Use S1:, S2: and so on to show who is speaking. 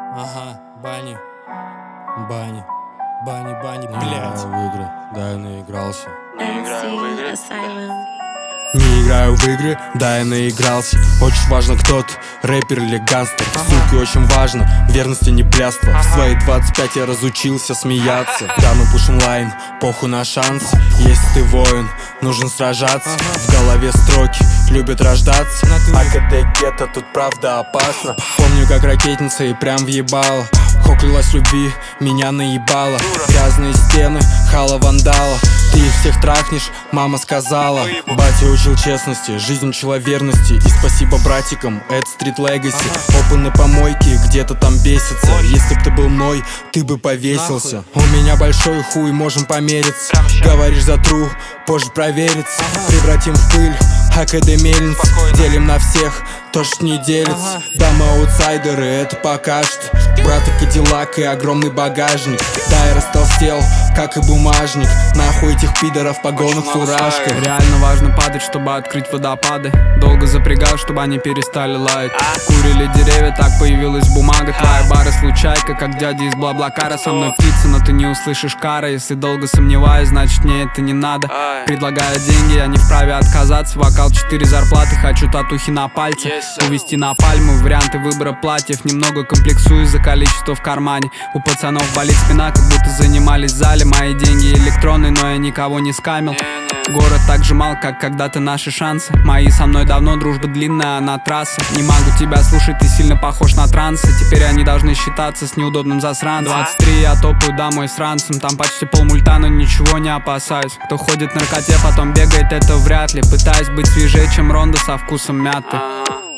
S1: Ага, бани, бани, бани, бани,
S2: Не
S1: блядь.
S2: играю в игры, да, я наигрался.
S3: Не играю в игры. Asylum.
S2: Не играю в игры, да, я наигрался. Очень важно, кто ты, рэпер или гангстер. Суки, очень важно, верности не пляство. В свои 25 я разучился смеяться. Да, мы пушим лайн, похуй на шанс. Если ты воин, нужно сражаться. В голове строки, любят рождаться. А КД гетто, тут правда опасно. Помню, как ракетница и прям въебала. Хоклилась любви, меня наебала. Грязные стены, хала вандала. Ты их всех трахнешь, мама сказала. Батя учил честности, жизнь учила верности. И спасибо братикам, это стрит легаси. Опы на помойке, где-то там бесится. Если б ты был мной, ты бы повесился. У меня большой хуй, можем помериться. Говоришь за тру, позже проверится. Превратим в пыль, АКД мельница. Делим на всех, то, что не делится. Да, мы аутсайдеры, это покажет. Брат и Кадиллак и огромный багажник. Да, я растолстел, как и бумажник. Нахуй этих пидоров в погонах, фуражках.
S4: Реально важно падать, чтобы открыть водопады. Долго запрягал, чтобы они перестали лаять. Курили деревья, так появилась бумага. Твоя бара случайка, как дядя из Блаблакара. Со мной птица, но ты не услышишь кара. Если долго сомневаюсь, значит мне это не надо. Предлагаю деньги, я не вправе отказаться. Вокал 4 зарплаты, хочу татухи на пальце. Увести на пальму, варианты выбора платьев. Немного комплексую за количество в кармане. У пацанов болит спина, как будто занимались в зале. Мои деньги электронные, но я никого не скамил. Город так же мал, как когда-то наши шансы. Мои со мной давно, дружба длинная, а на трассе. Не могу тебя слушать, ты сильно похож на трансы. Теперь они должны считаться с неудобным засранцем. 23, я топаю домой с ранцем. Там почти полмульта, но ничего не опасаюсь. Кто ходит в наркоте, потом бегает, это вряд ли. Пытаюсь быть свежее, чем Рондо со вкусом мяты.